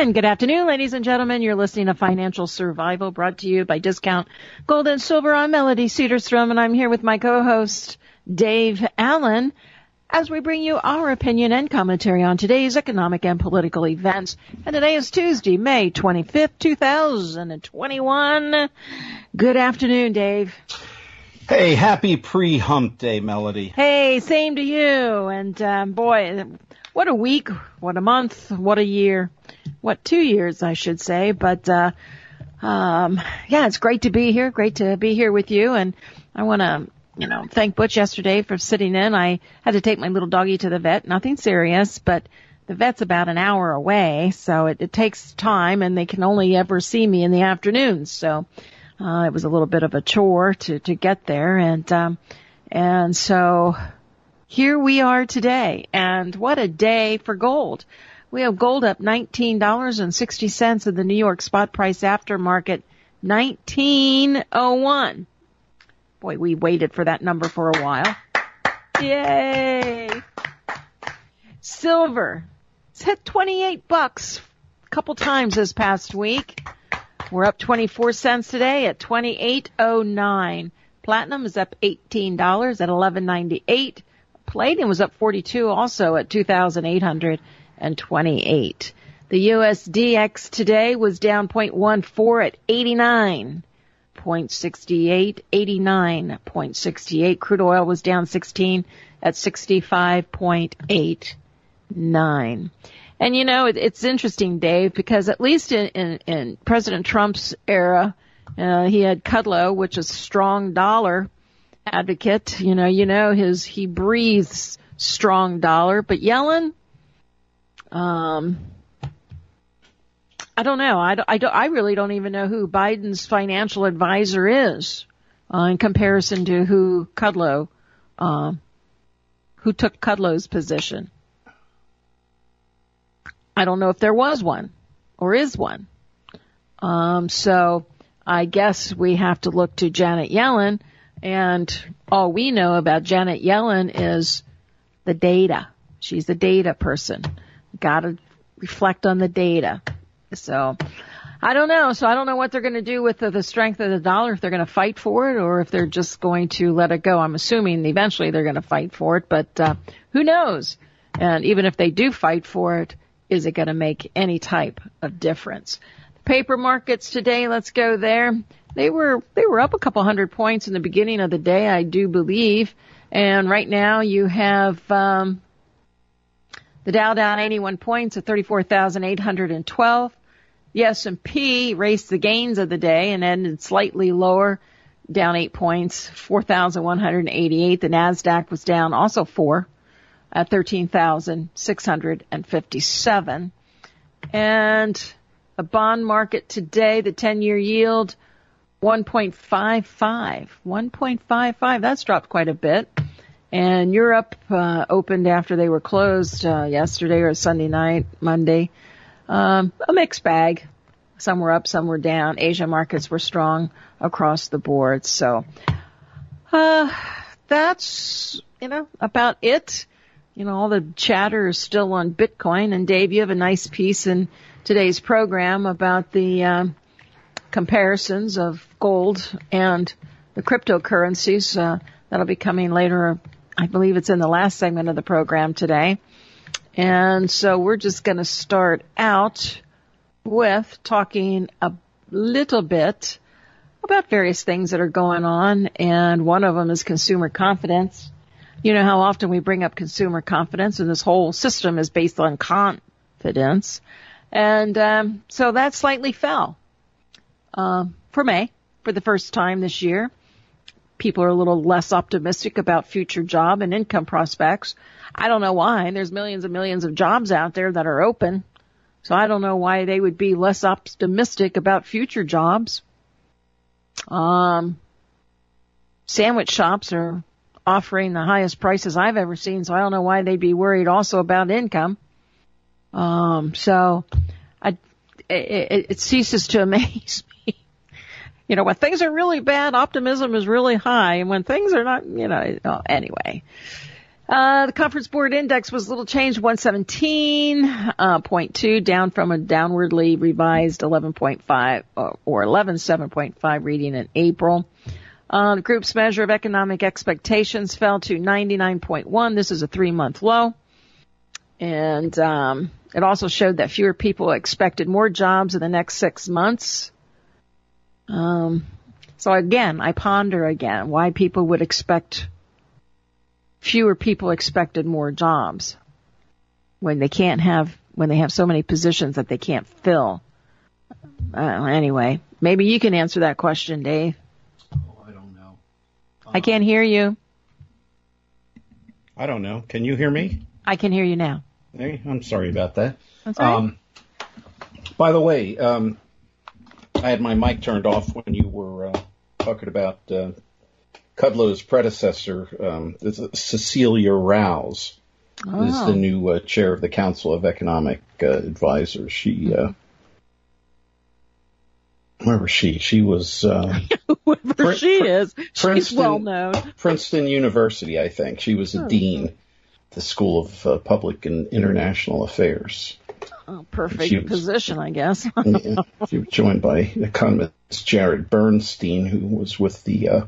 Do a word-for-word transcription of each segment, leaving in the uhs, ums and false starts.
And good afternoon, ladies and gentlemen. You're listening to Financial Survival, brought to you by Discount Gold and Silver. I'm Melody Cedarstrom, and I'm here with my co-host, Dave Allen, as we bring you our opinion and commentary on today's economic and political events. And today is Tuesday, May twenty-fifth, two thousand twenty-one. Good afternoon, Dave. Hey, happy pre-hump day, Melody. Hey, same to you. And, um, boy, what a week, what a month, what a year. What, two years, I should say. But, uh, um, yeah, it's great to be here. Great to be here with you. And I want to, you know, thank Butch yesterday for sitting in. I had to take my little doggy to the vet. Nothing serious, but the vet's about an hour away. So it, it takes time, and they can only ever see me in the afternoons. So, uh, it was a little bit of a chore to, to get there. And, um, and so here we are today. And what a day for gold. We have gold up nineteen dollars and sixty cents in the New York spot price aftermarket, nineteen oh one. Boy, we waited for that number for a while. Yay! Silver. It's hit twenty-eight bucks a couple times this past week. We're up twenty-four cents today at twenty-eight oh nine. Platinum is up eighteen dollars at eleven ninety-eight. Palladium was up forty-two also at two thousand eight hundred twenty-eight. The U S D X today was down zero point one four at eighty-nine. zero point six eight, eighty-nine point six eight. Crude oil was down sixteen at sixty-five point eight nine. And, you know, it, it's interesting, Dave, because at least in, in, in President Trump's era, uh, he had Kudlow, which is strong dollar advocate. You know, you know, his, he breathes strong dollar. But Yellen, um, I don't know. I, don't, I, don't, I really don't even know who Biden's financial advisor is uh, in comparison to who Kudlow, uh, who took Kudlow's position. I don't know if there was one or is one. Um, so I guess we have to look to Janet Yellen, and all we know about Janet Yellen is the data. She's the data person. Got to reflect on the data. So I don't know. So I don't know what they're going to do with the, the strength of the dollar, if they're going to fight for it or if they're just going to let it go. I'm assuming eventually they're going to fight for it, but uh, who knows? And even if they do fight for it, is it going to make any type of difference? The paper markets today, let's go there. They were they were up a couple hundred points in the beginning of the day, I do believe. And right now you have um, the Dow down eighty-one points at thirty-four thousand eight hundred twelve. The S and P raced the gains of the day and ended slightly lower, down eight points, four thousand one hundred eighty-eight. The NASDAQ was down also four at thirteen thousand six hundred fifty-seven. And the bond market today, the ten-year yield, one point five five. one point five five, that's dropped quite a bit. And Europe uh, opened after they were closed uh, yesterday or Sunday night, Monday. Um, a mixed bag. Some were up, some were down. Asia markets were strong across the board. So uh, that's, you know, about it. You know, all the chatter is still on Bitcoin. And Dave, you have a nice piece in today's program about the um, comparisons of gold and the cryptocurrencies. Uh, that'll be coming later. I believe it's in the last segment of the program today. And so we're just going to start out with talking a little bit about various things that are going on. And one of them is consumer confidence. You know how often we bring up consumer confidence, and this whole system is based on confidence. And um, so that slightly fell um, for May for the first time this year. People are a little less optimistic about future job and income prospects. I don't know why. There's millions and millions of jobs out there that are open. So I don't know why they would be less optimistic about future jobs. Um, sandwich shops are offering the highest prices I've ever seen, so I don't know why they'd be worried also about income. Um, so I, it, it ceases to amaze me. You know, when things are really bad, optimism is really high, and when things are not, you know, oh, anyway. Uh, the Conference Board Index was a little changed, one seventeen point two, down from a downwardly revised eleven point five or eleven seven point five reading in April. Uh, the group's measure of economic expectations fell to ninety-nine point one. This is a three-month low. And um, it also showed that fewer people expected more jobs in the next six months. Um, so again, I ponder again why people would expect fewer people expected more jobs when they can't have, when they have so many positions that they can't fill. Uh, anyway, maybe you can answer that question, Dave. Oh, I don't know. Um, I can't hear you. I don't know. Can you hear me? I can hear you now. Hey, I'm sorry about that. That's all right. Um, by the way, um, I had my mic turned off when you were uh, talking about uh, Kudlow's predecessor, um, Cecilia Rouse, Oh. is the new uh, chair of the Council of Economic uh, Advisors. She, uh, where was she? She was uh, Whoever Prin- she Prin- is, she's Princeton- well known. Princeton University, I think. She was a Oh. dean at the School of uh, Public and International Affairs. Oh, perfect She was- position, I guess. Yeah, she was joined by economist Jared Bernstein, who was with the, uh,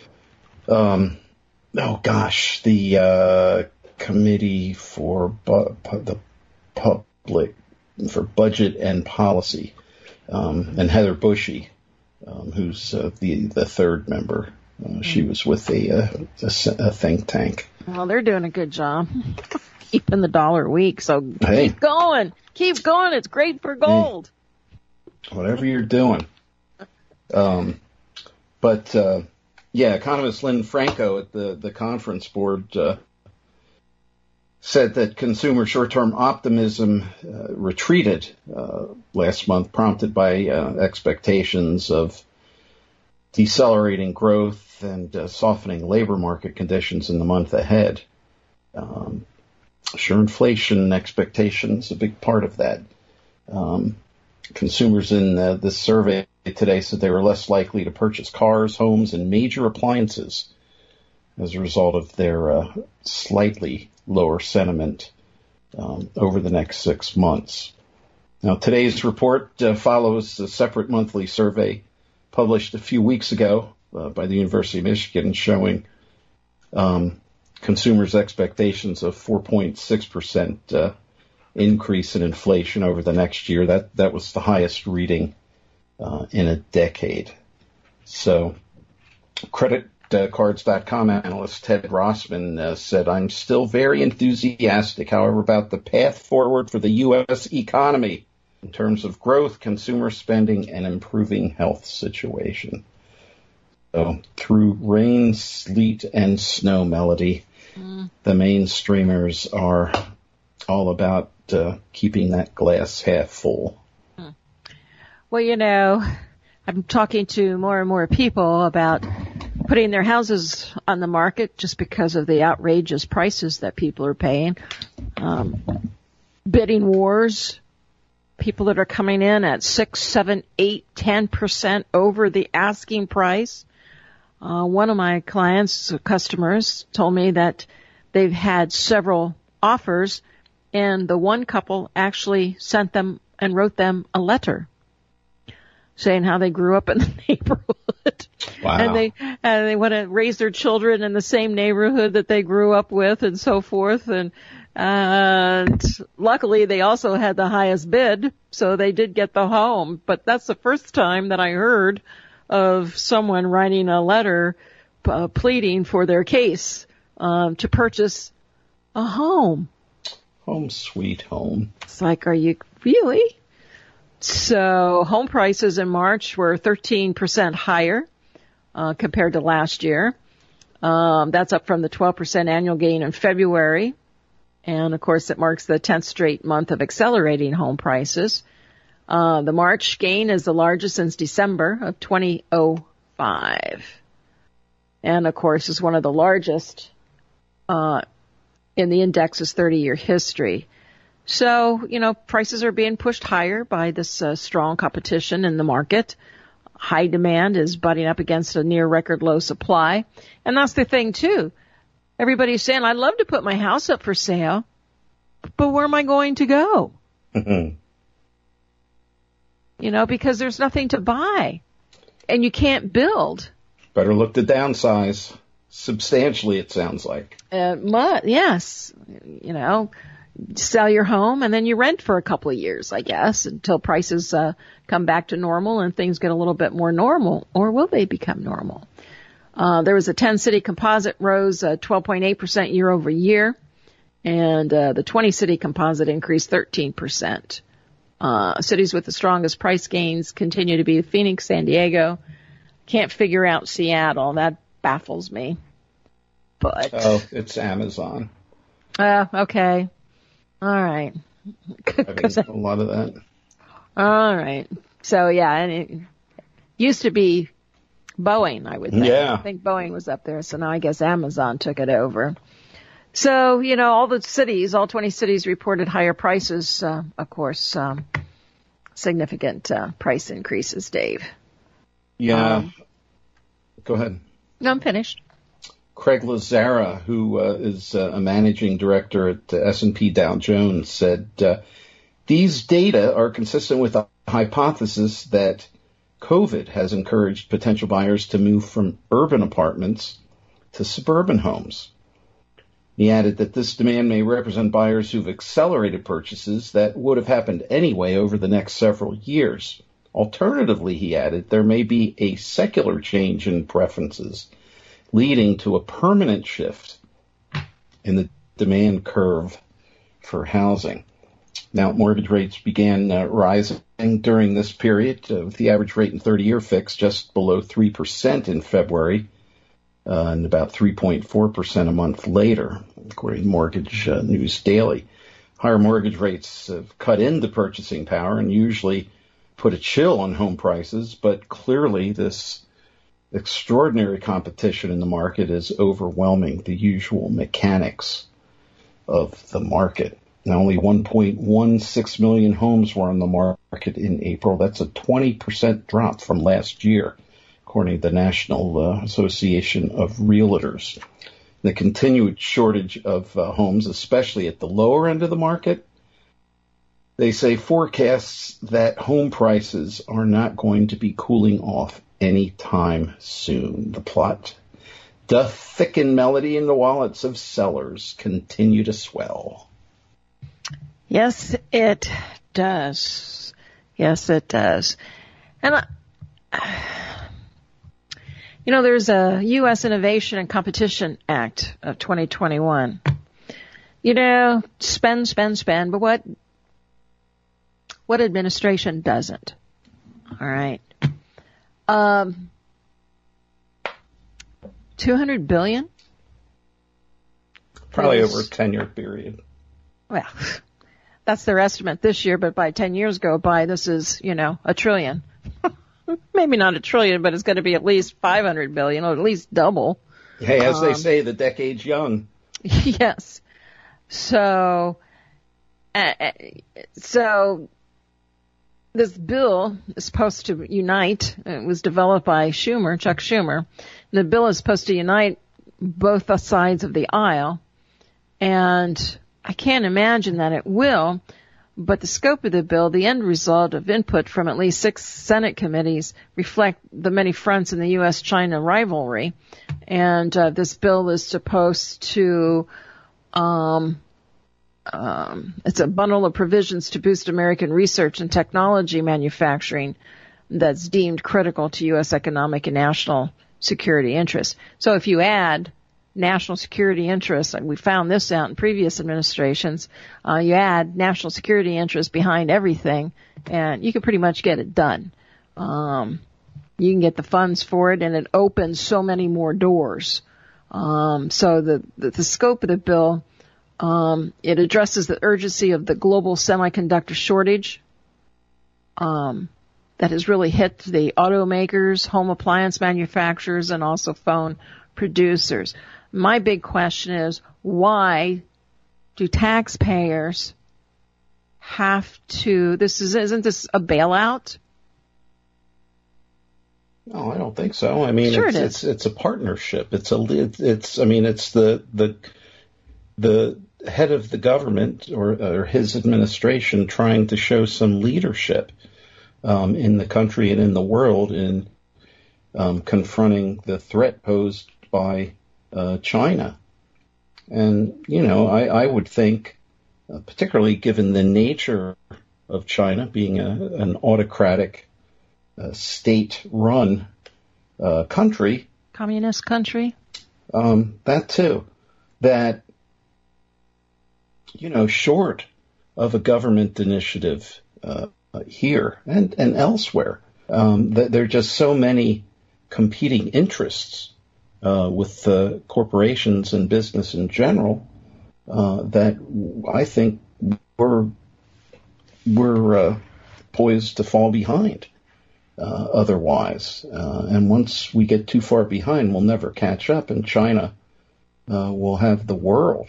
um, oh gosh, the uh, Committee for bu- pu- the Public for Budget and Policy, um, and Heather Bushy, um, who's uh, the the third member. Uh, she was with a, uh, a, a think tank. Well, they're doing a good job keeping the dollar weak. So Hey. keep going, keep going. It's great for gold. Whatever you're doing. Um, but, uh, yeah, economist Lynn Franco at the, the conference board uh, said that consumer short-term optimism uh, retreated uh, last month, prompted by uh, expectations of decelerating growth and uh, softening labor market conditions in the month ahead. Um, sure, inflation expectations a big part of that. Um, consumers in uh, this survey today said they were less likely to purchase cars, homes, and major appliances as a result of their uh, slightly lower sentiment um, over the next six months. Now, today's report uh, follows a separate monthly survey published a few weeks ago uh, by the University of Michigan showing um, consumers' expectations of four point six percent uh, increase in inflation over the next year. That that was the highest reading uh, in a decade. So, credit cards dot com analyst Ted Rossman uh, said, "I'm still very enthusiastic, however, about the path forward for the U S economy in terms of growth, consumer spending, and improving health situation." So, through rain, sleet, and snow, Melody, mm. the mainstreamers are all about uh, keeping that glass half full. Well, you know, I'm talking to more and more people about putting their houses on the market just because of the outrageous prices that people are paying. Um, bidding wars, people that are coming in at six, seven, eight, ten percent over the asking price. Uh, one of my clients, customers, told me that they've had several offers, and the one couple actually sent them and wrote them a letter saying how they grew up in the neighborhood. Wow. And they and they want to raise their children in the same neighborhood that they grew up with and so forth. And, and luckily they also had the highest bid, so they did get the home. But that's the first time that I heard of someone writing a letter uh, pleading for their case um, to purchase a home. Home sweet home. It's like, are you really? So home prices in March were thirteen percent higher uh, compared to last year. Um, that's up from the twelve percent annual gain in February. And, of course, it marks the tenth straight month of accelerating home prices. Uh, the March gain is the largest since December of two thousand five. And, of course, is one of the largest uh, in the index's thirty-year history. So, you know, prices are being pushed higher by this uh, strong competition in the market. High demand is butting up against a near record low supply. And that's the thing, too. everybody's saying, I'd love to put my house up for sale, but where am I going to go? Mm-hmm. You know, because there's nothing to buy and you can't build. Better look to downsize substantially, it sounds like. Uh, mu- yes. You know, sell your home and then you rent for a couple of years, I guess, until prices uh, come back to normal and things get a little bit more normal. Or will they become normal? Uh, there was a ten-city composite rose uh, twelve point eight percent year over year, and uh, the twenty-city composite increased thirteen percent. Uh, cities with the strongest price gains continue to be Phoenix, San Diego. Can't figure out Seattle. That baffles me. But oh, it's Amazon. Uh, okay. All right. I mean, a lot of that. All right. So, yeah, and it used to be Boeing, I would think. Yeah. I think Boeing was up there, so now I guess Amazon took it over. So, you know, all the cities, all twenty cities reported higher prices, uh, of course, um, significant uh, price increases, Dave. Yeah. Um, Go ahead. No, I'm finished. Craig Lazzara, who uh, is uh, a managing director at uh, S and P Dow Jones, said, uh, these data are consistent with the hypothesis that COVID has encouraged potential buyers to move from urban apartments to suburban homes. He added that this demand may represent buyers who've accelerated purchases that would have happened anyway over the next several years. Alternatively, he added, there may be a secular change in preferences, leading to a permanent shift in the demand curve for housing. Now, mortgage rates began uh, rising during this period, uh, with the average rate in thirty-year fix just below three percent in February, uh, and about three point four percent a month later, according to Mortgage uh, News Daily. Higher mortgage rates have cut into purchasing power and usually put a chill on home prices, but clearly this extraordinary competition in the market is overwhelming the usual mechanics of the market. Now, only one point one six million homes were on the market in April. That's a twenty percent drop from last year, according to the National uh, Association of Realtors. The continued shortage of uh, homes, especially at the lower end of the market, they say forecasts that home prices are not going to be cooling off anytime soon. The plot doth thicken melody in the wallets of sellers continue to swell. Yes, it does. Yes, it does. And, I, you know, there's a U S Innovation and Competition Act of twenty twenty-one. You know, spend, spend, spend, but what, what administration doesn't? All right. Um, two hundred billion dollars? Probably over a ten-year period. Well, that's their estimate this year, but by ten years go by, this is, you know, a trillion. Maybe not a trillion, but it's going to be at least five hundred billion, or at least double. Hey, as um, they say, the decade's young. Yes. So, uh, so this bill is supposed to unite. It was developed by Schumer, Chuck Schumer. The bill is supposed to unite both the sides of the aisle, and I can't imagine that it will, but the scope of the bill, the end result of input from at least six Senate committees, reflect the many fronts in the U S China rivalry. And uh, this bill is supposed to, um, um, it's a bundle of provisions to boost American research and technology manufacturing that's deemed critical to U S economic and national security interests. So if you add national security interests, and we found this out in previous administrations, uh, you add national security interests behind everything, and you can pretty much get it done. Um, you can get the funds for it, and it opens so many more doors. Um, so the, the, the scope of the bill, um, it addresses the urgency of the global semiconductor shortage, um, that has really hit the automakers, home appliance manufacturers, and also phone producers. My big question is, why do taxpayers have to, this is, isn't this a bailout? No, I don't think so. I mean, sure it's, it it's it's a partnership. It's a it's. I mean, it's the the the head of the government or, or his administration trying to show some leadership um, in the country and in the world in um, confronting the threat posed by uh, China. And you know, I, I would think, uh, particularly given the nature of China being a, an autocratic uh, state-run uh, country, communist country, um, that too, that, you know, short of a government initiative uh, here and, and elsewhere, um, that there are just so many competing interests uh, with uh, corporations and business in general uh, that I think we're we're uh, poised to fall behind uh, otherwise. Uh, and once we get too far behind, we'll never catch up, and China uh, will have the world.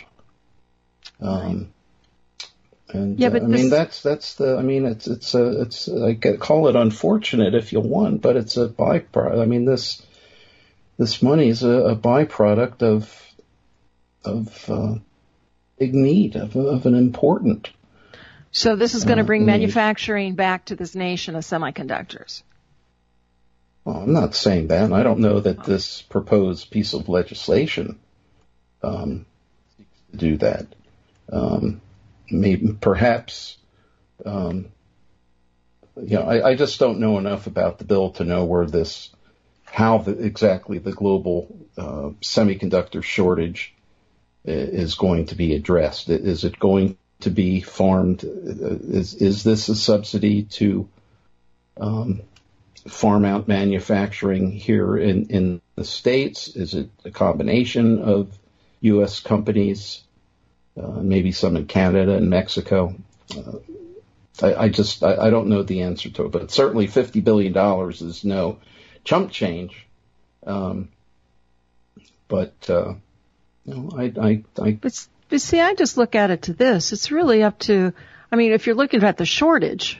Um, and yeah, but uh, I this... mean that's that's the I mean it's it's a it's I call it unfortunate if you want, but it's a byproduct. I mean this this money is a, a byproduct of of uh, big need of, of an important. So this is going to bring uh, manufacturing back to this nation of semiconductors. Well, I'm not saying that. I don't know that this proposed piece of legislation um, seeks to do that. Um, maybe, perhaps, um, you know, I, I just don't know enough about the bill to know where this, how the, exactly the global uh, semiconductor shortage is going to be addressed. Is it going to be farmed? Is is this a subsidy to um, farm out manufacturing here in, in the States? Is it a combination of U S companies, uh, maybe some in Canada and Mexico? Uh, I, I just I, I don't know the answer to it, but certainly fifty billion dollars is no chump change. Um, but uh, no, I I. I but, but see, I just look at it to this. It's really up to. I mean, if you're looking at the shortage.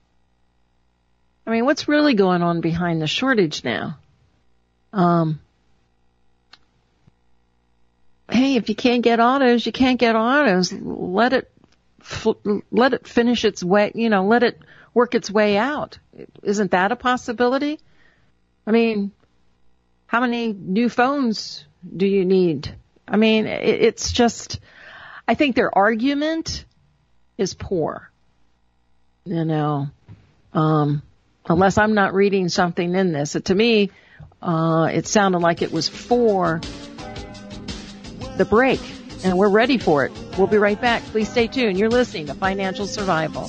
I mean, what's really going on behind the shortage now? Um, hey, if you can't get autos, you can't get autos. Let it, let it finish its way, you know, let it work its way out. Isn't that a possibility? I mean, how many new phones do you need? I mean, it's just, I think their argument is poor, you know, um, unless I'm not reading something in this. To me, uh, it sounded like it was for the break, and we're ready for it. We'll be right back. Please stay tuned. You're listening to Financial Survival.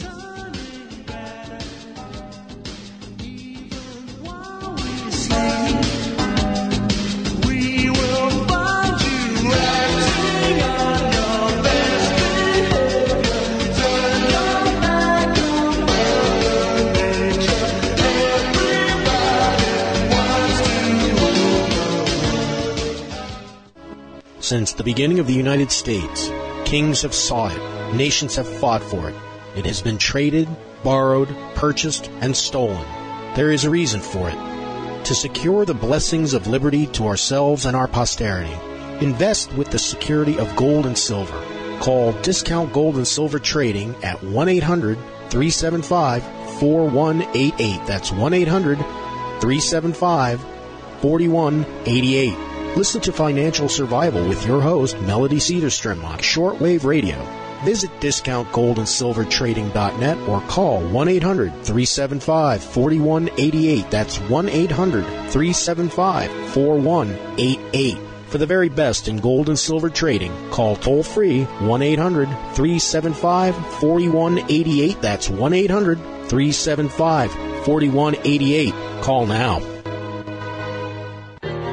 Since the beginning of the United States, kings have sought it, nations have fought for it. It has been traded, borrowed, purchased, and stolen. There is a reason for it. To secure the blessings of liberty to ourselves and our posterity, invest with the security of gold and silver. Call Discount Gold and Silver Trading at one eight hundred, three seven five, four one eight eight. That's one eight hundred, three seven five, four one eight eight. Listen to Financial Survival with your host, Melody Cedarstrom, on shortwave radio. Visit discount gold and silver trading dot net or call one eight hundred, three seven five, four one eight eight. That's one eight hundred, three seven five, four one eight eight. For the very best in gold and silver trading, call toll-free one eight hundred, three seven five, four one eight eight. That's one eight hundred, three seven five, four one eight eight. Call now.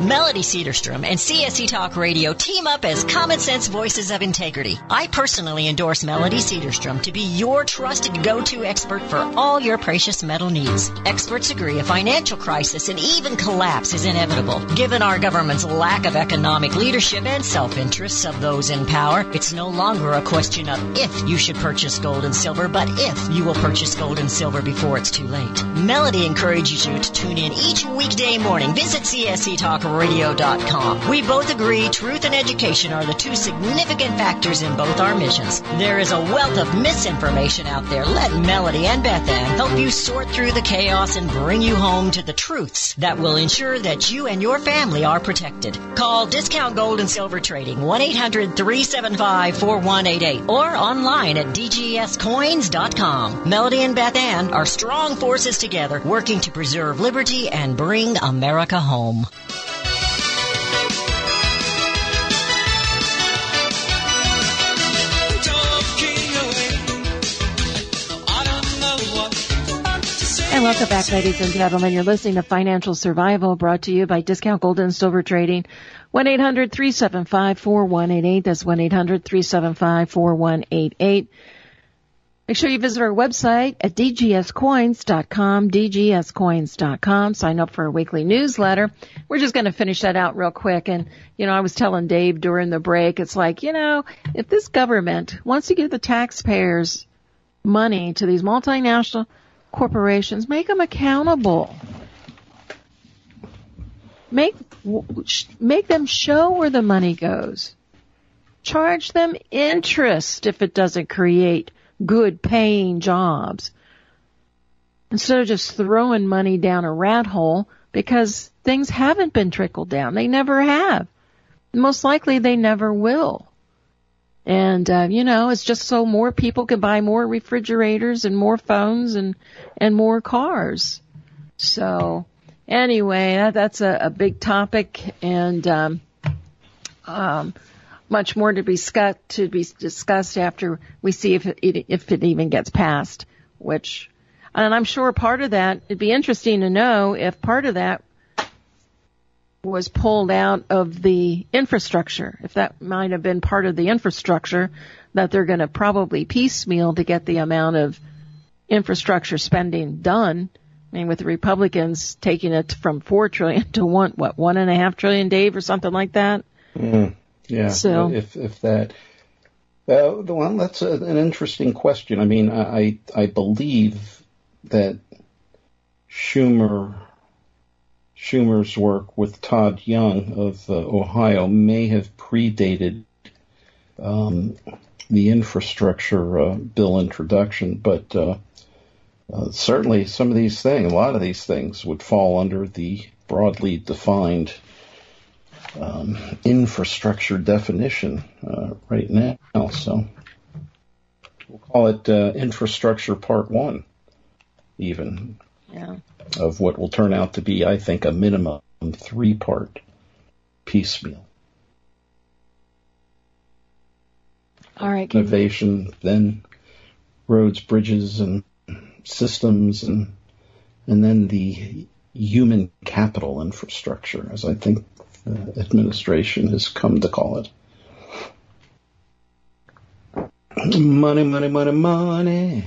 Melody Cedarstrom and C S C Talk Radio team up as common sense voices of integrity. I personally endorse Melody Cedarstrom to be your trusted go-to expert for all your precious metal needs. Experts agree a financial crisis and even collapse is inevitable. Given our government's lack of economic leadership and self-interests of those in power, it's no longer a question of if you should purchase gold and silver, but if you will purchase gold and silver before it's too late. Melody encourages you to tune in each weekday morning. Visit C S C Talk Radio dot com. We both agree truth and education are the two significant factors in both our missions. There is a wealth of misinformation out there. Let Melody and Beth Ann help you sort through the chaos and bring you home to the truths that will ensure that you and your family are protected. Call Discount Gold and Silver Trading one eight hundred three seven five four one eight eight or online at D G S coins dot com. Melody and Beth Ann are strong forces together working to preserve liberty and bring America home. And welcome back, ladies and gentlemen. You're listening to Financial Survival, brought to you by Discount Gold and Silver Trading. one eight hundred three seven five four one eight eight. That's one eight hundred three seven five four one eight eight. Make sure you visit our website at D G S coins dot com, D G S coins dot com. Sign up for our weekly newsletter. We're just going to finish that out real quick. And, you know, I was telling Dave during the break, it's like, you know, if this government wants to give the taxpayers money to these multinational corporations, make them accountable. Make, make them show where the money goes. Charge them interest if it doesn't create good paying jobs. Instead of just throwing money down a rat hole, because things haven't been trickled down. They never have. Most likely they never will. And, uh, you know, it's just so more people can buy more refrigerators and more phones and, and more cars. So anyway, that, that's a, a big topic, and, um, um, much more to be, scu- to be discussed after we see if it, if it even gets passed, which, and I'm sure part of that, it'd be interesting to know if part of that was pulled out of the infrastructure, if that might have been part of the infrastructure that they're going to probably piecemeal to get the amount of infrastructure spending done. I mean, with the Republicans taking it from four trillion to one, what, one and a half trillion, Dave, or something like that. Mm, yeah. So if if that, uh, well, that's a, an interesting question. I mean, I I believe that Schumer. Schumer's work with Todd Young of uh, Ohio may have predated um, the infrastructure uh, bill introduction, but uh, uh, certainly some of these things, a lot of these things would fall under the broadly defined um, infrastructure definition uh, right now. So we'll call it uh, infrastructure part one, even. Yeah. Of what will turn out to be, I think, a minimum three-part piecemeal. All right. Innovation, then roads, bridges, and systems, and and then the human capital infrastructure, as I think the administration has come to call it. Money, money, money, money.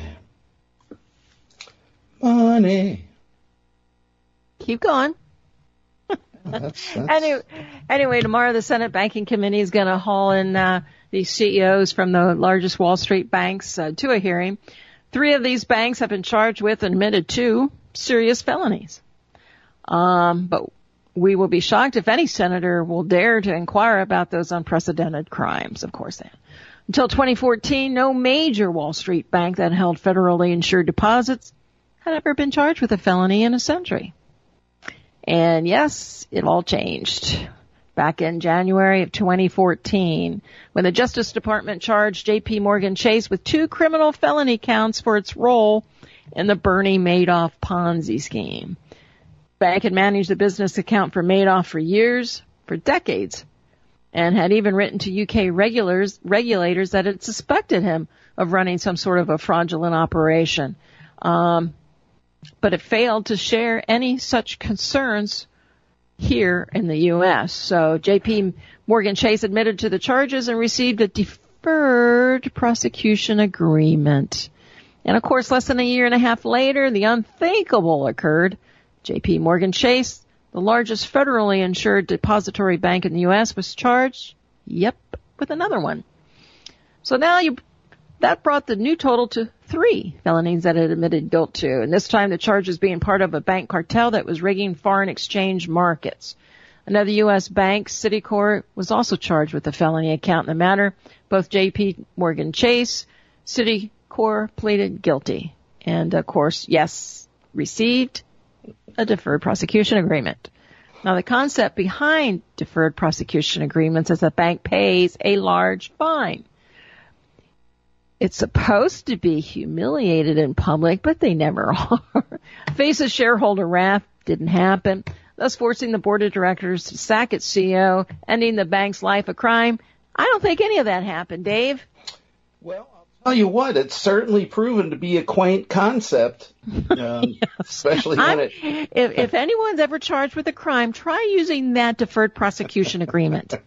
Money. Keep going. That's, that's... Anyway, anyway, tomorrow the Senate Banking Committee is going to haul in uh, these C E Os from the largest Wall Street banks uh, to a hearing. Three of these banks have been charged with and admitted to serious felonies. Um, but we will be shocked if any senator will dare to inquire about those unprecedented crimes, of course. Until twenty fourteen, no major Wall Street bank that held federally insured deposits had ever been charged with a felony in a century. And yes, it all changed back in January of twenty fourteen when the Justice Department charged J P Morgan Chase with two criminal felony counts for its role in the Bernie Madoff Ponzi scheme. The bank had managed the business account for Madoff for years, for decades, and had even written to U K regulators, regulators that had suspected him of running some sort of a fraudulent operation. Um, but it failed to share any such concerns here in the U S. So J P Morgan Chase admitted to the charges and received a deferred prosecution agreement. And of course, less than a year and a half later, the unthinkable occurred. J P Morgan Chase, the largest federally insured depository bank in the U S, was charged, yep, with another one. So now you, that brought the new total to three felonies that it admitted guilt to. And this time the charge is being part of a bank cartel that was rigging foreign exchange markets. Another U S bank, Citicorp, was also charged with a felony account in the matter. Both J P Morgan Chase, Citicorp pleaded guilty. And of course, yes, received a deferred prosecution agreement. Now, the concept behind deferred prosecution agreements is a bank pays a large fine. It's supposed to be humiliated in public, but they never are. Faces shareholder wrath, didn't happen, thus forcing the board of directors to sack its C E O, ending the bank's life of crime. I don't think any of that happened, Dave. Well, I'll tell you what, it's certainly proven to be a quaint concept, um, yes. especially when I'm, it... if, if anyone's ever charged with a crime, try using that deferred prosecution agreement.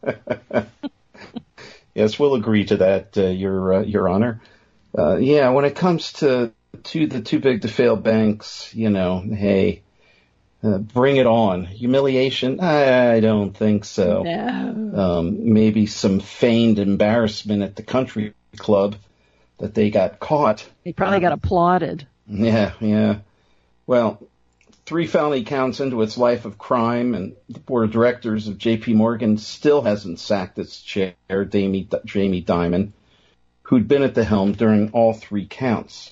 Yes, we'll agree to that, uh, Your uh, Your Honor. Uh, yeah, when it comes to to the too big to fail banks, you know, hey, uh, bring it on. Humiliation? I, I don't think so. No. Um, maybe some feigned embarrassment at the country club that they got caught. They probably got applauded. Yeah, yeah. Well, three felony counts into its life of crime, and the board of directors of J P Morgan still hasn't sacked its chair, Jamie, Jamie Dimon, who'd been at the helm during all three counts.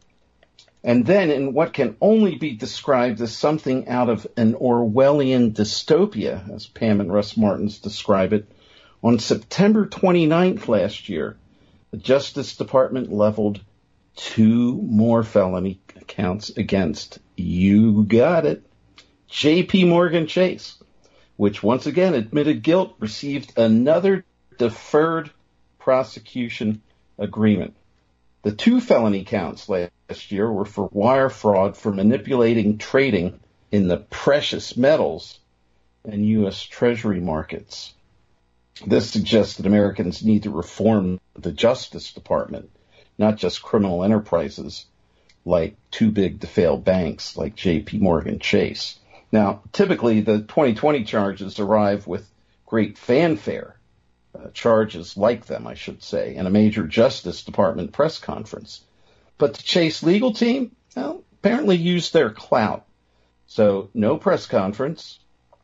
And then, in what can only be described as something out of an Orwellian dystopia, as Pam and Russ Martins describe it, on September twenty-ninth last year, the Justice Department leveled two more felony counts against, you got it, J P Morgan Chase, which once again admitted guilt, received another deferred prosecution agreement. The two felony counts last year were for wire fraud for manipulating trading in the precious metals and U S Treasury markets. This suggests that Americans need to reform the Justice Department, not just criminal enterprises like too big to fail banks like J P Morgan Chase. Now, typically the twenty twenty charges arrive with great fanfare, uh, charges like them, I should say, in a major Justice Department press conference. But the Chase legal team, well, apparently used their clout. So no press conference,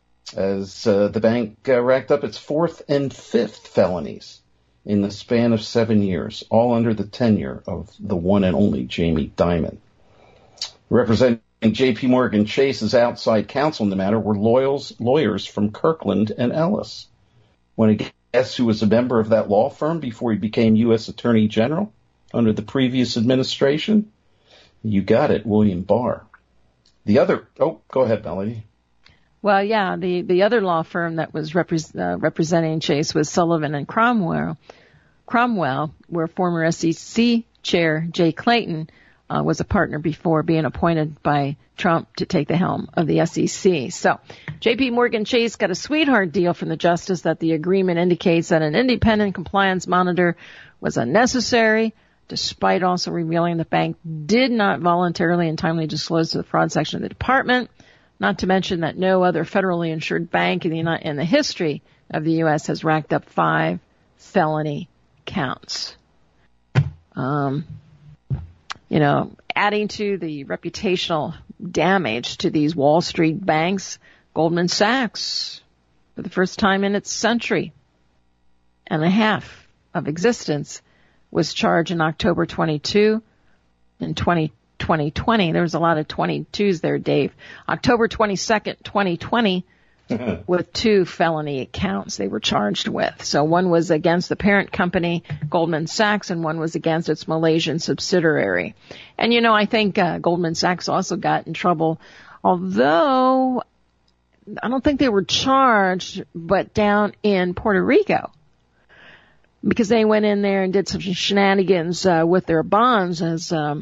as uh, the bank uh, racked up its fourth and fifth felonies in the span of seven years, all under the tenure of the one and only Jamie Dimon. Representing J P Morgan Chase's outside counsel in the matter were lawyers, lawyers from Kirkland and Ellis. Want to guess who was a member of that law firm before he became U S Attorney General under the previous administration? You got it, William Barr. The other, oh, go ahead, Melanie. Well, yeah, the, the other law firm that was repre- uh, representing Chase was Sullivan and Cromwell, Cromwell, where former S E C Chair Jay Clayton uh, was a partner before being appointed by Trump to take the helm of the S E C. So J P Morgan Chase got a sweetheart deal from the justice that the agreement indicates that an independent compliance monitor was unnecessary, despite also revealing the bank did not voluntarily and timely disclose to the fraud section of the department. Not to mention that no other federally insured bank in the, in the history of the U S has racked up five felony counts. Um, you know, adding to the reputational damage to these Wall Street banks, Goldman Sachs, for the first time in its century and a half of existence, was charged in October twenty-two and twenty twenty. There was a lot of twenty-twos there, Dave. October twenty-second, twenty twenty, with two felony counts they were charged with. So one was against the parent company, Goldman Sachs, and one was against its Malaysian subsidiary. And, you know, I think uh, Goldman Sachs also got in trouble, although I don't think they were charged, but down in Puerto Rico, because they went in there and did some shenanigans uh, with their bonds, as um,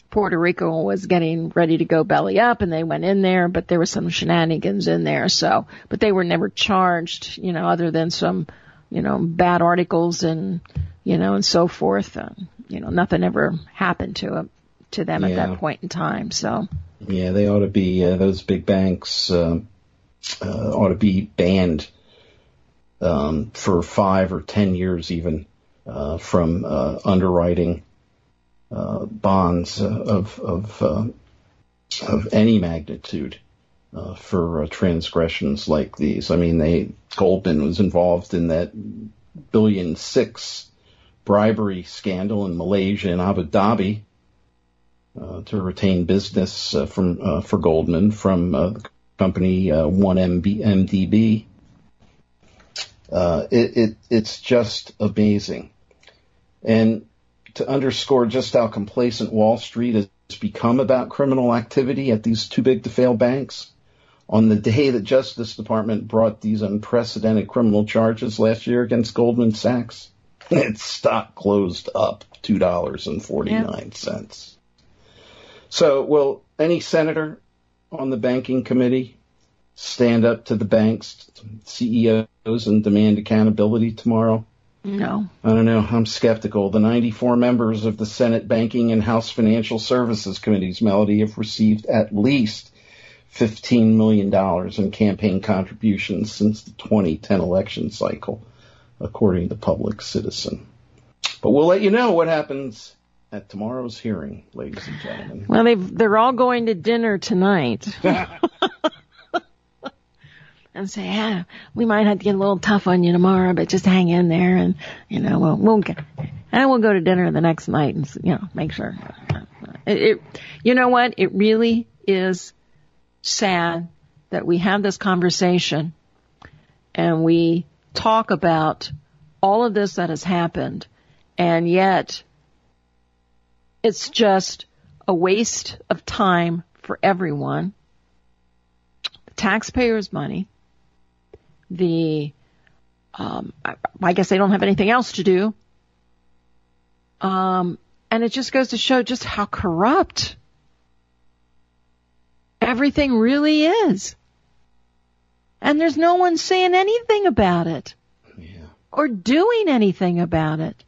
Puerto Rico was getting ready to go belly up, and they went in there, but there was some shenanigans in there. So, but they were never charged, you know, other than some, you know, bad articles and, you know, and so forth. Uh, you know, nothing ever happened to them, to them Yeah. at that point in time. So, Yeah, they ought to be, uh, those big banks uh, uh, ought to be banned um, for five or ten years even uh, from uh, underwriting uh, bonds uh, of of uh, of any magnitude uh, for uh, transgressions like these. I mean, they Goldman was involved in that billion six bribery scandal in Malaysia and Abu Dhabi. Uh, to retain business uh, from uh, for Goldman from uh, the company uh, one M D B. Uh, it, it it's just amazing, and to underscore just how complacent Wall Street has become about criminal activity at these too big to fail banks. On the day the Justice Department brought these unprecedented criminal charges last year against Goldman Sachs, its stock closed up two dollars and forty-nine cents. So will any senator on the banking committee stand up to the banks, C E Os, and demand accountability tomorrow? no. I don't know. I'm skeptical. The ninety-four members of the Senate Banking and House Financial Services Committees, Melody, have received at least fifteen million dollars in campaign contributions since the twenty ten election cycle, according to Public Citizen. But we'll let you know what happens at tomorrow's hearing, ladies and gentlemen. Well, they've, they're all going to dinner tonight. And say, yeah, we might have to get a little tough on you tomorrow, but just hang in there, and, you know, we'll, we'll get, and we'll go to dinner the next night and, you know, make sure. It, it, you know what? It really is sad that we have this conversation and we talk about all of this that has happened, and yet it's just a waste of time for everyone. The taxpayers' money. The, um, I, I guess they don't have anything else to do. Um, and it just goes to show just how corrupt everything really is. And there's no one saying anything about it. Yeah. Or doing anything about it.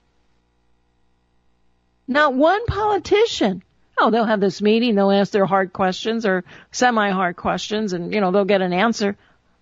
Not one politician. Oh, they'll have this meeting, they'll ask their hard questions or semi-hard questions, and, you know, they'll get an answer.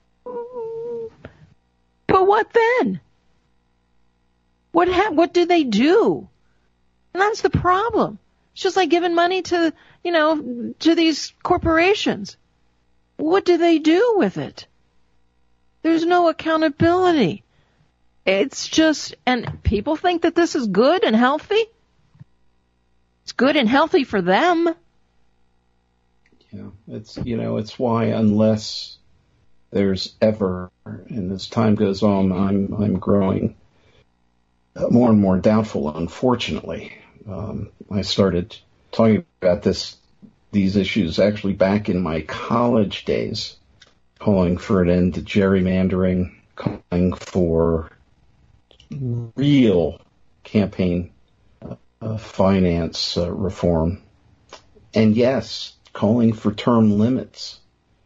But what then? What ha- what do they do? And that's the problem. It's just like giving money to, you know, to these corporations. What do they do with it? There's no accountability. It's just, and people think that this is good and healthy. It's good and healthy for them. Yeah, it's, you know, it's why unless there's ever, and as time goes on, I'm I'm growing more and more doubtful, unfortunately. Um, I started talking about this, these issues actually back in my college days, calling for an end to gerrymandering, calling for real campaign uh, finance uh, reform, and yes, calling for term limits.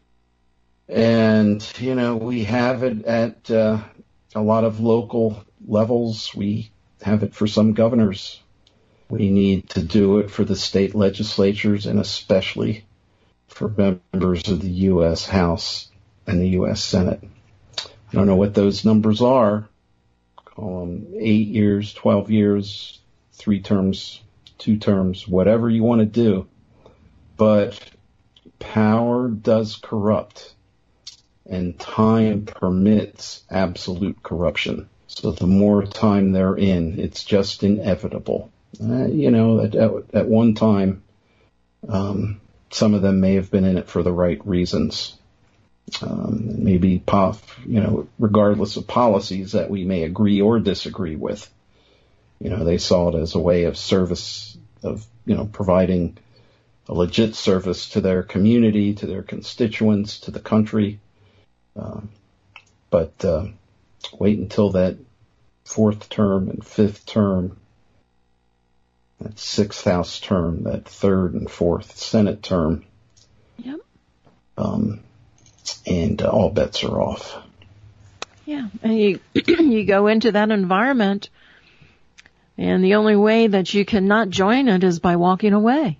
And, you know, we have it at uh, a lot of local levels. We have it for some governors. We need to do it for the state legislatures, and especially for members of the U S House and the U S Senate. I don't know what those numbers are. Call them eight years, twelve years, three terms, two terms, whatever you want to do. But power does corrupt. And time permits absolute corruption. So the more time they're in, it's just inevitable. Uh, you know, at, at, at one time, um, some of them may have been in it for the right reasons. Um, maybe, po- you know, regardless of policies that we may agree or disagree with. You know, they saw it as a way of service, of, you know, providing a legit service to their community, to their constituents, to the country. Um, but uh, wait until that fourth term and fifth term, that sixth House term, that third and fourth Senate term. Yep. Um, and uh, all bets are off. Yeah, and you you go into that environment, and the only way that you cannot join it is by walking away.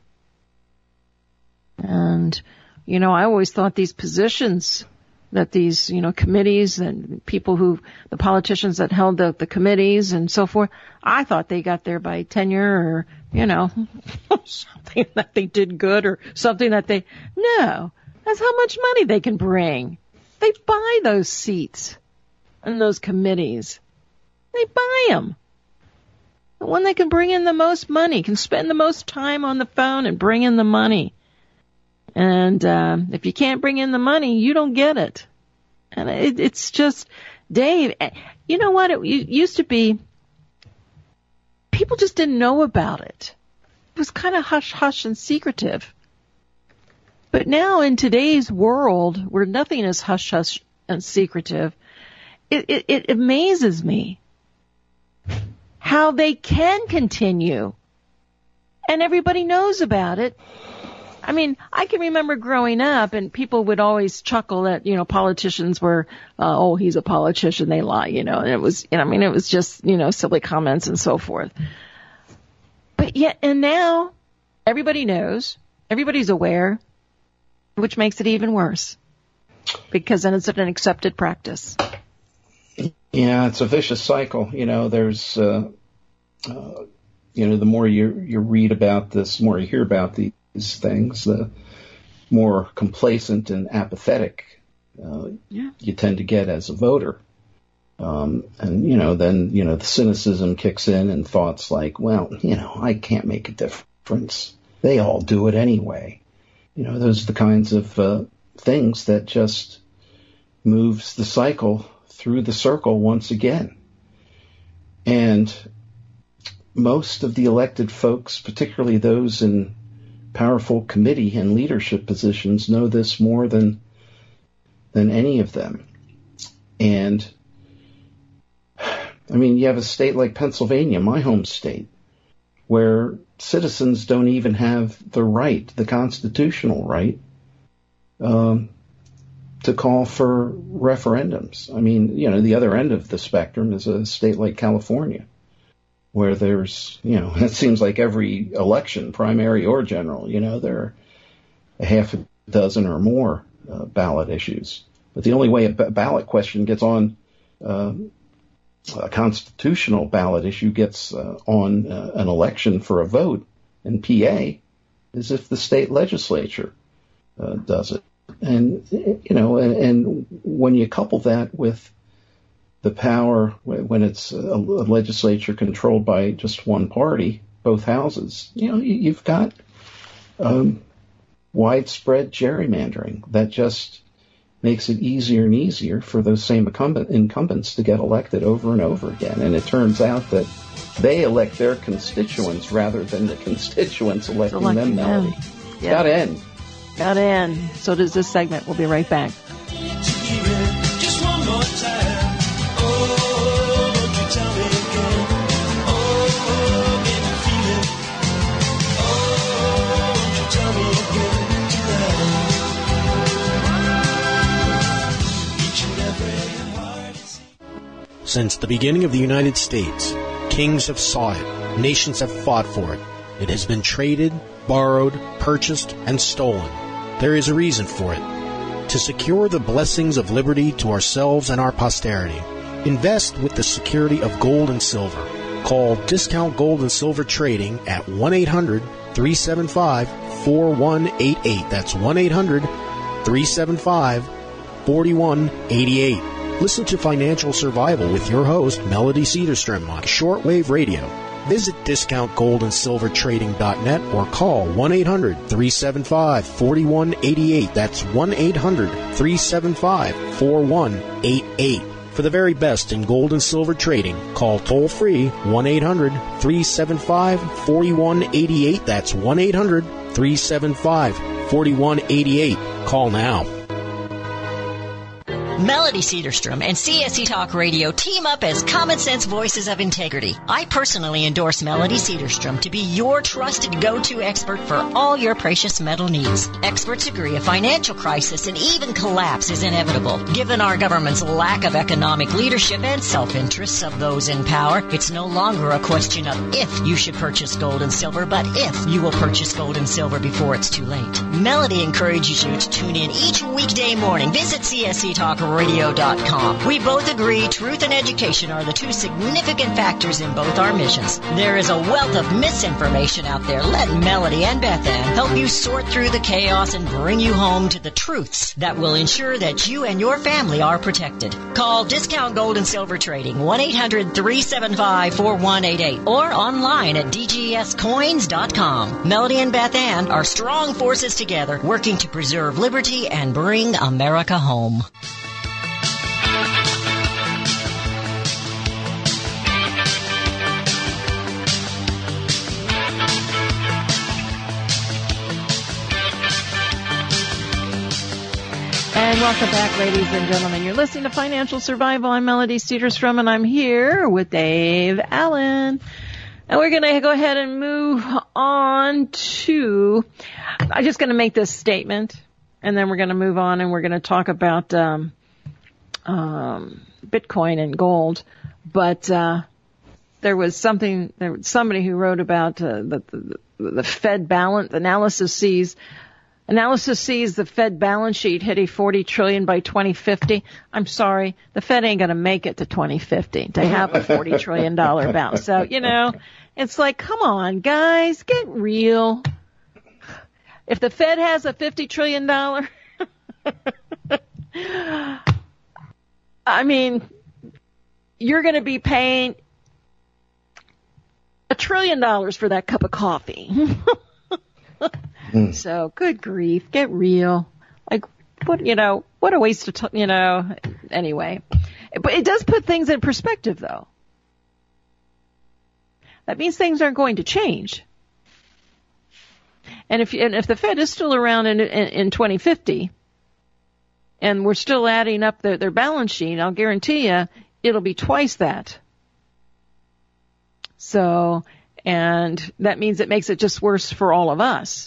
And, you know, I always thought these positions that these, you know, committees and people who, the politicians that held the, the committees and so forth, I thought they got there by tenure or, you know, something that they did good or something that they, no, that's how much money they can bring. They buy those seats in those committees. They buy them. The one that can bring in the most money, can spend the most time on the phone and bring in the money. And um, if you can't bring in the money, you don't get it. And it, it's just, Dave, you know what? It used to be, people just didn't know about it. It was kind of hush-hush and secretive. But now in today's world, where nothing is hush-hush and secretive, it, it, it amazes me how they can continue. And everybody knows about it. I mean, I can remember growing up and people would always chuckle that, you know, politicians were, uh, oh, he's a politician, they lie, you know, and it was, you know, I mean, it was just, you know, silly comments and so forth. But yet, and now everybody knows, everybody's aware, which makes it even worse because then it's an accepted practice. Yeah, it's a vicious cycle. You know, there's, uh, uh, you know, the more you you read about this, the more you hear about the, these things, the more complacent and apathetic uh, yeah. you tend to get as a voter. Um, and, you know, then, you know, the cynicism kicks in and thoughts like, well, you know, I can't make a difference. They all do it anyway. You know, those are the kinds of uh, things that just moves the cycle through the circle once again. And most of the elected folks, particularly those in powerful committee and leadership positions, know this more than than any of them. And I mean, you have a state like Pennsylvania, my home state, where citizens don't even have the right, the constitutional right, um, to call for referendums. I mean, you know, the other end of the spectrum is a state like California, where there's, you know, it seems like every election, primary or general, you know, there are a half a dozen or more uh, ballot issues. But the only way a b- ballot question gets on, uh, a constitutional ballot issue gets uh, on uh, an election for a vote in P A is if the state legislature uh, does it. And, you know, and, and when you couple that with the power, when it's a legislature controlled by just one party, both houses, you know, you've got um, widespread gerrymandering that just makes it easier and easier for those same incumbent, incumbents to get elected over and over again. And it turns out that they elect their constituents rather than the constituents electing, electing them, Melody. Them. Yeah. Got to end. Got to end. So does this segment. We'll be right back. Just one more time. Since the beginning of the United States, kings have sought it, nations have fought for it. It has been traded, borrowed, purchased, and stolen. There is a reason for it. To secure the blessings of liberty to ourselves and our posterity, invest with the security of gold and silver. Call Discount Gold and Silver Trading at one eight hundred, three seven five, four one eight eight. That's one eight hundred, three seven five, four one eight eight. Listen to Financial Survival with your host, Melody Cedarstrom, on shortwave radio. Visit discount gold and silver trading dot net or call one eight hundred, three seven five, four one eight eight. That's one eight hundred, three seven five, four one eight eight. For the very best in gold and silver trading, call toll-free one eight hundred, three seven five, four one eight eight. That's one eight hundred, three seven five, four one eight eight. Call now. Melody Cedarstrom and C S C Talk Radio team up as common sense voices of integrity. I personally endorse Melody Cedarstrom to be your trusted go-to expert for all your precious metal needs. Experts agree a financial crisis and even collapse is inevitable. Given our government's lack of economic leadership and self-interests of those in power, it's no longer a question of if you should purchase gold and silver, but if you will purchase gold and silver before it's too late. Melody encourages you to tune in each weekday morning. Visit C S C Talk radio dot com. We both agree truth and education are the two significant factors in both our missions. There is a wealth of misinformation out there. Let Melody and Beth Ann help you sort through the chaos and bring you home to the truths that will ensure that you and your family are protected. Call Discount Gold and Silver Trading, one eight hundred three seven five four one eight eight, or online at d g s coins dot com. Melody and Beth Ann are strong forces together, working to preserve liberty and bring America home. And welcome back, ladies and gentlemen. You're listening to Financial Survival. I'm Melody Cedarstrom, and I'm here with Dave Allen. And we're going to go ahead and move on to, I'm just going to make this statement, and then we're going to move on, and we're going to talk about um, um, Bitcoin and gold. But uh, there was something, there was somebody who wrote about uh, the, the, the Fed balance analysis sees Analysis sees the Fed balance sheet hit a forty trillion dollars by twenty fifty. I'm sorry, the Fed ain't going to make it to twenty fifty to have a forty trillion dollars balance. So, you know, it's like, come on, guys, get real. If the Fed has a fifty trillion dollars, I mean, you're going to be paying a trillion dollars for that cup of coffee. So, good grief, get real. Like, what, you know, what a waste of time, you know, anyway. But it does put things in perspective, though. That means things aren't going to change. And if, and if the Fed is still around in, in, in twenty fifty, and we're still adding up their, their balance sheet, I'll guarantee you it'll be twice that. So, and that means it makes it just worse for all of us.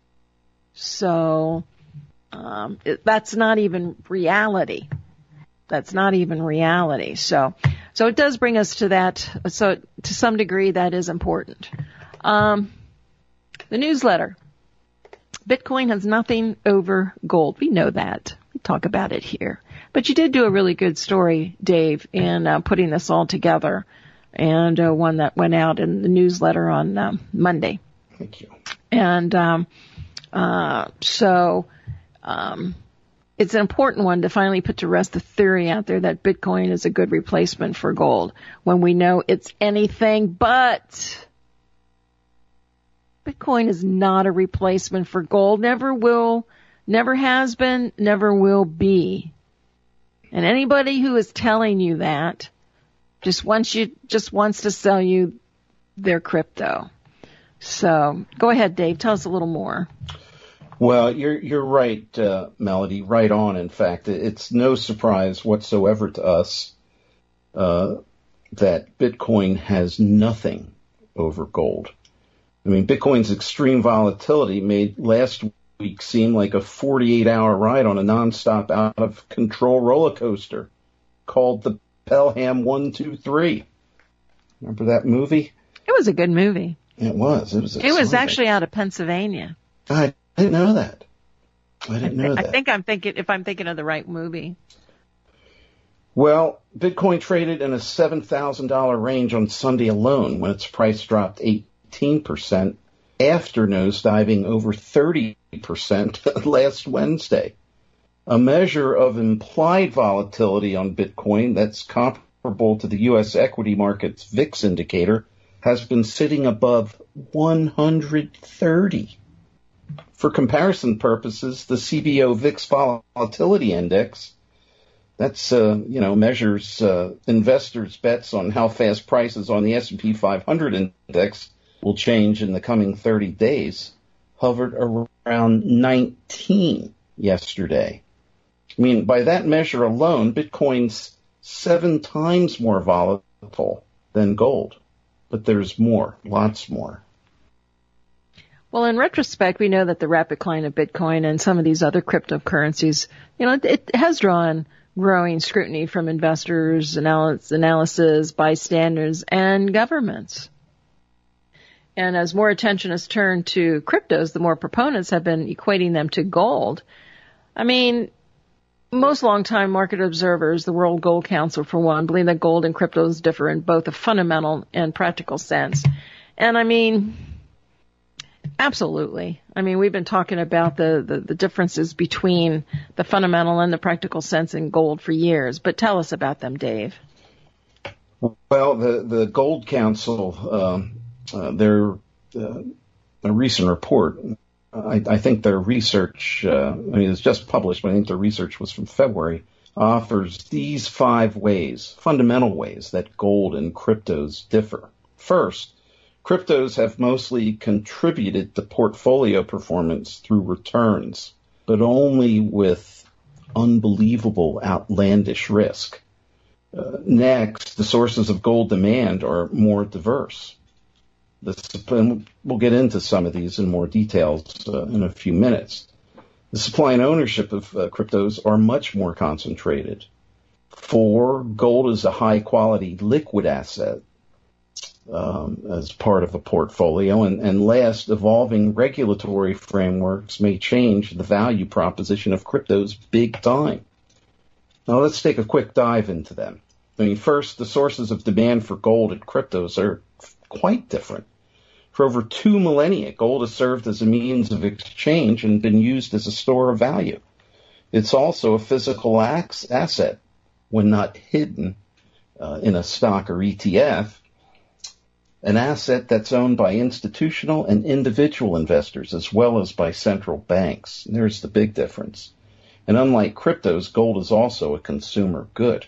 So um, it, that's not even reality. That's not even reality. So, so it does bring us to that. So to some degree, that is important. Um, the newsletter. Bitcoin has nothing over gold. We know that. We talk about it here. But you did do a really good story, Dave, in uh, putting this all together, and uh, one that went out in the newsletter on um, Monday. Thank you. And um, uh, so um, it's an important one to finally put to rest the theory out there that Bitcoin is a good replacement for gold when we know it's anything but. Bitcoin is not a replacement for gold, never will, never has been, never will be. And anybody who is telling you that just wants you, just wants to sell you their crypto. So go ahead, Dave. Tell us a little more. Well, you're you're right, uh, Melody. Right on. In fact, it's no surprise whatsoever to us uh, that Bitcoin has nothing over gold. I mean, Bitcoin's extreme volatility made last week seem like a forty-eight hour ride on a nonstop, out of control roller coaster called the Pelham one two three. Remember that movie? It was a good movie. It was. It was. It was actually out of Pennsylvania. I didn't know that. I didn't know that. I think I'm thinking, if I'm thinking of the right movie. Well, Bitcoin traded in a seven thousand dollars range on Sunday alone when its price dropped eighteen percent after nosediving over thirty percent last Wednesday. A measure of implied volatility on Bitcoin that's comparable to the U S equity market's V I X indicator has been sitting above one hundred thirty. For comparison purposes, the C B O V I X Volatility Index, that's, uh, you know, measures uh, investors' bets on how fast prices on the S and P five hundred index will change in the coming thirty days, hovered around nineteen yesterday. I mean, by that measure alone, Bitcoin's seven times more volatile than gold. But there's more, lots more. Well, in retrospect, we know that the rapid decline of Bitcoin and some of these other cryptocurrencies, you know, it, it has drawn growing scrutiny from investors, analysis, analysis, bystanders, and governments. And as more attention has turned to cryptos, the more proponents have been equating them to gold. I mean, most longtime market observers, the World Gold Council for one, believe that gold and cryptos differ in both a fundamental and practical sense. And I mean, absolutely. I mean, we've been talking about the, the, the differences between the fundamental and the practical sense in gold for years. But tell us about them, Dave. Well, the, the Gold Council, um, uh, their uh, a recent report, I, I think their research, uh, I mean, it's just published, but I think their research was from February, offers these five ways, fundamental ways, that gold and cryptos differ. First, cryptos have mostly contributed to portfolio performance through returns, but only with unbelievable, outlandish risk. Uh, next, the sources of gold demand are more diverse. The, we'll get into some of these in more details uh, in a few minutes. The supply and ownership of uh, cryptos are much more concentrated. Four, gold is a high-quality liquid asset um, as part of a portfolio. And, and last, evolving regulatory frameworks may change the value proposition of cryptos big time. Now, let's take a quick dive into them. I mean, first, the sources of demand for gold and cryptos are quite different. For over two millennia, gold has served as a means of exchange and been used as a store of value. It's also a physical asset when not hidden uh, in a stock or E T F, an asset that's owned by institutional and individual investors as well as by central banks. And there's the big difference. And unlike cryptos, gold is also a consumer good.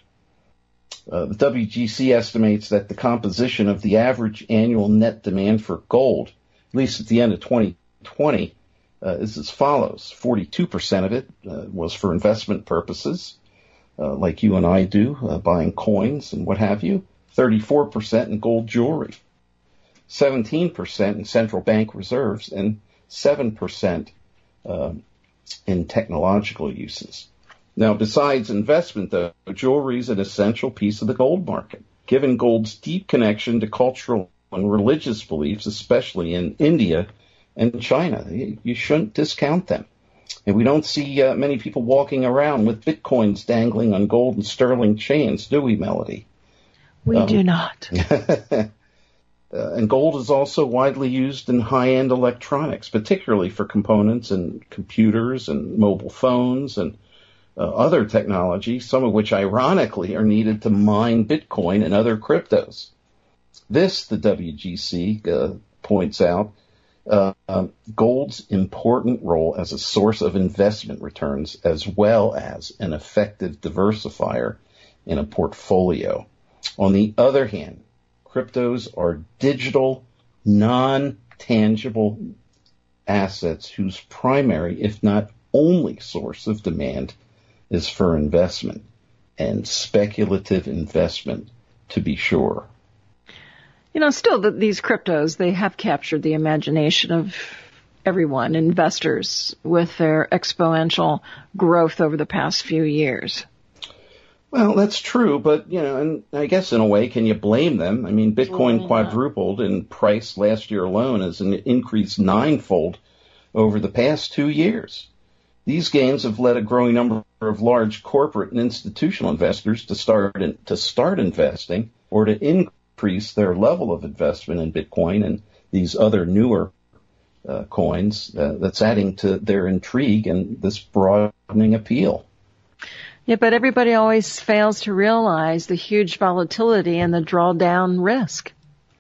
Uh, the W G C estimates that the composition of the average annual net demand for gold, at least at the end of twenty twenty, uh, is as follows. forty-two percent of it uh, was for investment purposes, uh, like you and I do, uh, buying coins and what have you. thirty-four percent in gold jewelry, seventeen percent in central bank reserves, and seven percent uh, in technological uses. Now, besides investment, though, jewelry is an essential piece of the gold market. Given gold's deep connection to cultural and religious beliefs, especially in India and China, you shouldn't discount them. And we don't see uh, many people walking around with bitcoins dangling on gold and sterling chains, do we, Melody? We um, do not. uh, and gold is also widely used in high-end electronics, particularly for components in computers and mobile phones and Uh, other technology, some of which ironically are needed to mine Bitcoin and other cryptos. This, the W G C uh, points out, uh, uh, gold's important role as a source of investment returns as well as an effective diversifier in a portfolio. On the other hand, cryptos are digital, non-tangible assets whose primary, if not only, source of demand is for investment, and speculative investment, to be sure. You know, still, the, these cryptos, they have captured the imagination of everyone, investors, with their exponential growth over the past few years. Well, that's true, but, you know, and I guess in a way, can you blame them? I mean, Bitcoin quadrupled in price last year alone as an increase ninefold over the past two years. These gains have led a growing number of large corporate and institutional investors to start in, to start investing or to increase their level of investment in Bitcoin and these other newer uh, coins. Uh, that's adding to their intrigue and this broadening appeal. Yeah, but everybody always fails to realize the huge volatility and the drawdown risk.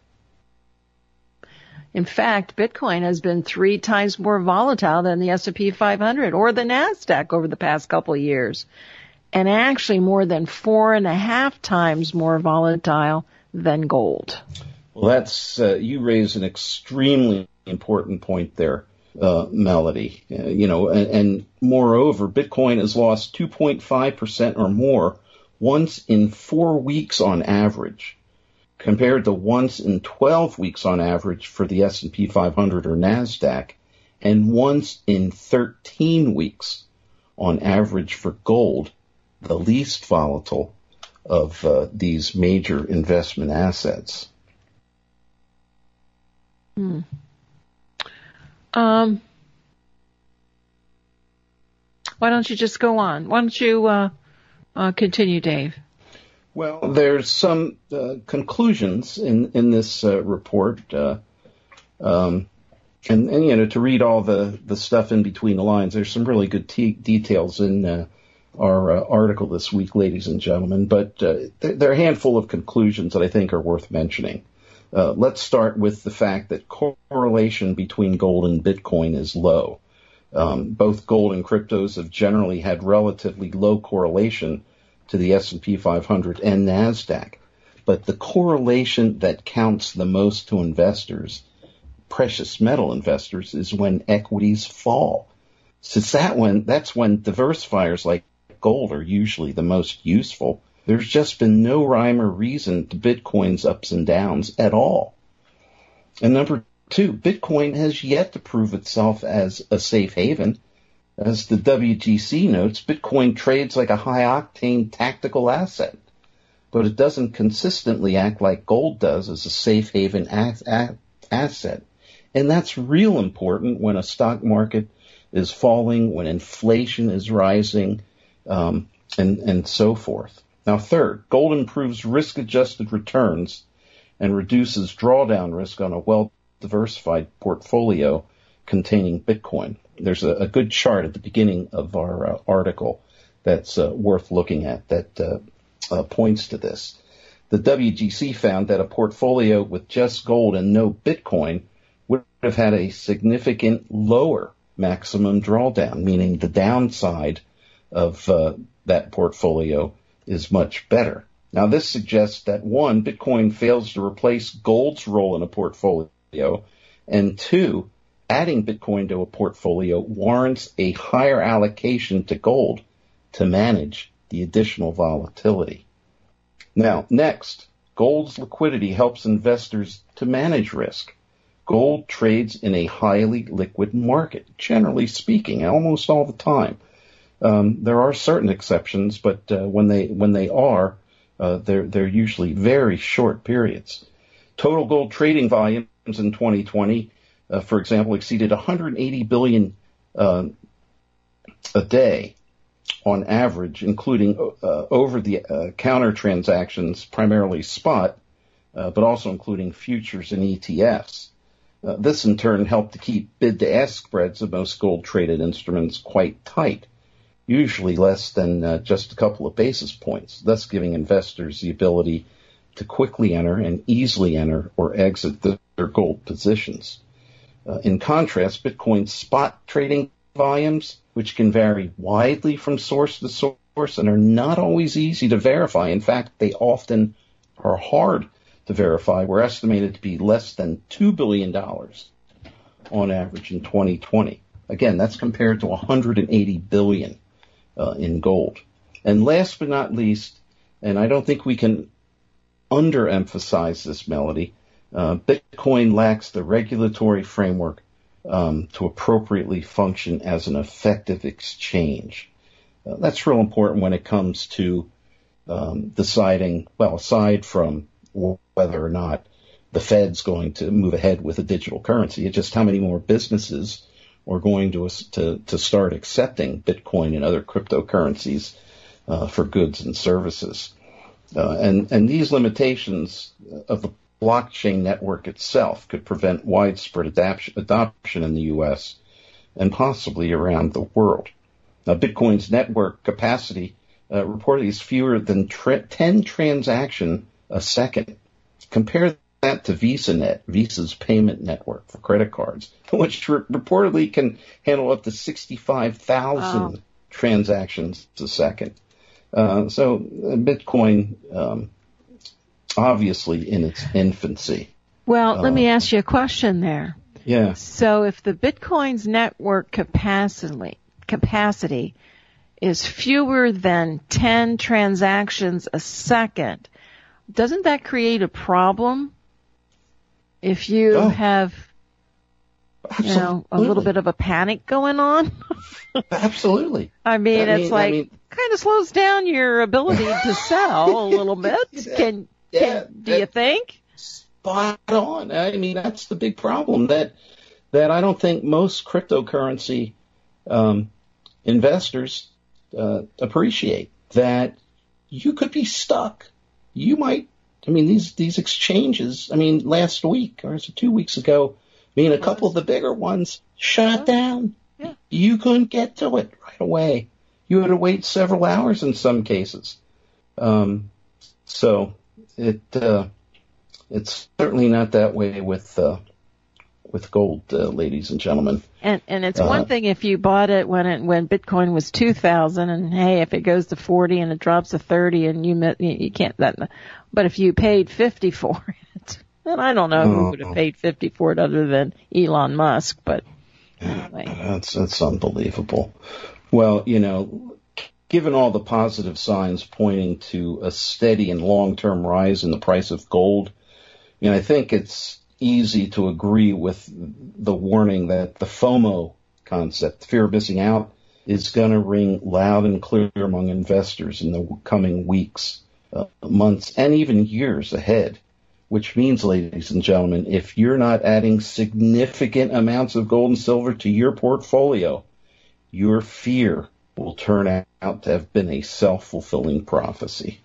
In fact, Bitcoin has been three times more volatile than the S and P five hundred or the NASDAQ over the past couple of years, and actually more than four and a half times more volatile than gold. Well, that's uh, you raise an extremely important point there. uh, Melody. Uh, you know, and, and moreover, Bitcoin has lost two point five percent or more once in four weeks on average, compared to once in twelve weeks on average for the S and P five hundred or NASDAQ, and once in thirteen weeks on average for gold, the least volatile of uh, these major investment assets. Hmm. Um, why don't you just go on? Why don't you uh, uh, continue, Dave? Well, there's some uh, conclusions in, in this uh, report. Uh, um, and, and, you know, to read all the, the stuff in between the lines, there's some really good t- details in uh, our uh, article this week, ladies and gentlemen. But uh, there, there are a handful of conclusions that I think are worth mentioning. Uh, let's start with the fact that correlation between gold and Bitcoin is low. Um, both gold and cryptos have generally had relatively low correlation to the S and P five hundred and NASDAQ. But the correlation that counts the most to investors, precious metal investors, is when equities fall. Since that when, that's when diversifiers like gold are usually the most useful. There's just been no rhyme or reason to Bitcoin's ups and downs at all. And number two, Bitcoin has yet to prove itself as a safe haven. As the W G C notes, Bitcoin trades like a high-octane tactical asset, but it doesn't consistently act like gold does as a safe haven as- a- asset. And that's real important when a stock market is falling, when inflation is rising, um, and, and so forth. Now, third, gold improves risk-adjusted returns and reduces drawdown risk on a well-diversified portfolio containing Bitcoin. There's a, a good chart at the beginning of our uh, article that's uh, worth looking at that uh, uh, points to this. The W G C found that a portfolio with just gold and no Bitcoin would have had a significant lower maximum drawdown, meaning the downside of uh, that portfolio is much better. Now, this suggests that, one, Bitcoin fails to replace gold's role in a portfolio, and two, adding Bitcoin to a portfolio warrants a higher allocation to gold to manage the additional volatility. Now, next, gold's liquidity helps investors to manage risk. Gold trades in a highly liquid market, generally speaking, almost all the time. Um, there are certain exceptions, but uh, when they when they are, uh, they're they're usually very short periods. Total gold trading volumes in twenty twenty, uh, for example, exceeded one hundred eighty billion uh, a day on average, including uh, over-the-counter transactions, primarily spot, uh, but also including futures and E T Fs. Uh, this, in turn, helped to keep bid-to-ask spreads of most gold-traded instruments quite tight, usually less than uh, just a couple of basis points, thus giving investors the ability to quickly enter and easily enter or exit the, their gold positions. Uh, in contrast, Bitcoin's spot trading volumes, which can vary widely from source to source and are not always easy to verify. In fact, they often are hard to verify, were estimated to be less than two billion dollars on average in twenty twenty. Again, that's compared to one hundred eighty billion dollars uh, in gold. And last but not least, and I don't think we can underemphasize this, Melody, uh, Bitcoin lacks the regulatory framework um, to appropriately function as an effective exchange. Uh, that's real important when it comes to um, deciding, well, aside from whether or not the Fed's going to move ahead with a digital currency, it's just how many more businesses are going to to, to start accepting Bitcoin and other cryptocurrencies uh, for goods and services. Uh, and, and these limitations of the blockchain network itself could prevent widespread adoption, adoption in the U S and possibly around the world. Now, Bitcoin's network capacity uh, reportedly is fewer than tra- ten transactions a second. Compare that to VisaNet, Visa's payment network for credit cards, which re- reportedly can handle up to sixty-five thousand wow. transactions a second. Uh, so Bitcoin, um, obviously in its infancy. Well, uh, let me ask you a question there. Yeah. So if the Bitcoin's network capacity capacity is fewer than ten transactions a second, doesn't that create a problem? If you Oh, have, you know, a little bit of a panic going on? Absolutely. I mean, I it's mean- like, I mean- kind of slows down your ability to sell a little bit. Can, Yeah, can do you that- think? Spot on. I mean, that's the big problem that that I don't think most cryptocurrency um, investors uh, appreciate. That you could be stuck. You might. I mean, these these exchanges. I mean, last week or was it two weeks ago? I mean, a couple of the bigger ones shut down. Yeah. You couldn't get to it right away. You had to wait several hours in some cases. Um, so it. Uh, It's certainly not that way with uh, with gold, uh, ladies and gentlemen. And and it's Uh, one thing if you bought it when it when Bitcoin was two thousand, and hey, if it goes to forty and it drops to thirty, and you met, you you can't that. But if you paid fifty for it, and I don't know who Oh. would have paid fifty for it other than Elon Musk, but anyway. That's that's unbelievable. Well, you know, given all the positive signs pointing to a steady and long-term rise in the price of gold, you know, I think it's easy to agree with the warning that the FOMO concept, fear of missing out, is going to ring loud and clear among investors in the coming weeks, uh, months, and even years ahead. Which means, ladies and gentlemen, if you're not adding significant amounts of gold and silver to your portfolio, your fear will turn out to have been a self-fulfilling prophecy.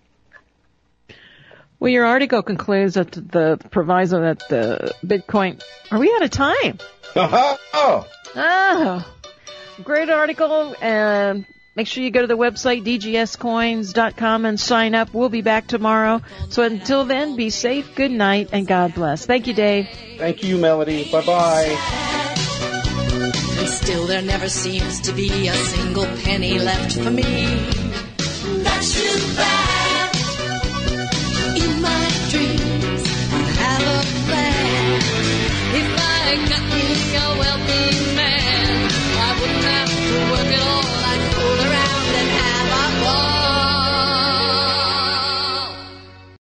Well, your article concludes that the proviso that the Bitcoin. Are we out of time? Oh, Oh, great article. And make sure you go to the website, d g s coins dot com, and sign up. We'll be back tomorrow. So until then, be safe, good night, and God bless. Thank you, Dave. thank you, Melody. Bye-bye. And still there never seems to be a single penny left for me. That's too bad. In my dreams, I have a plan. If I got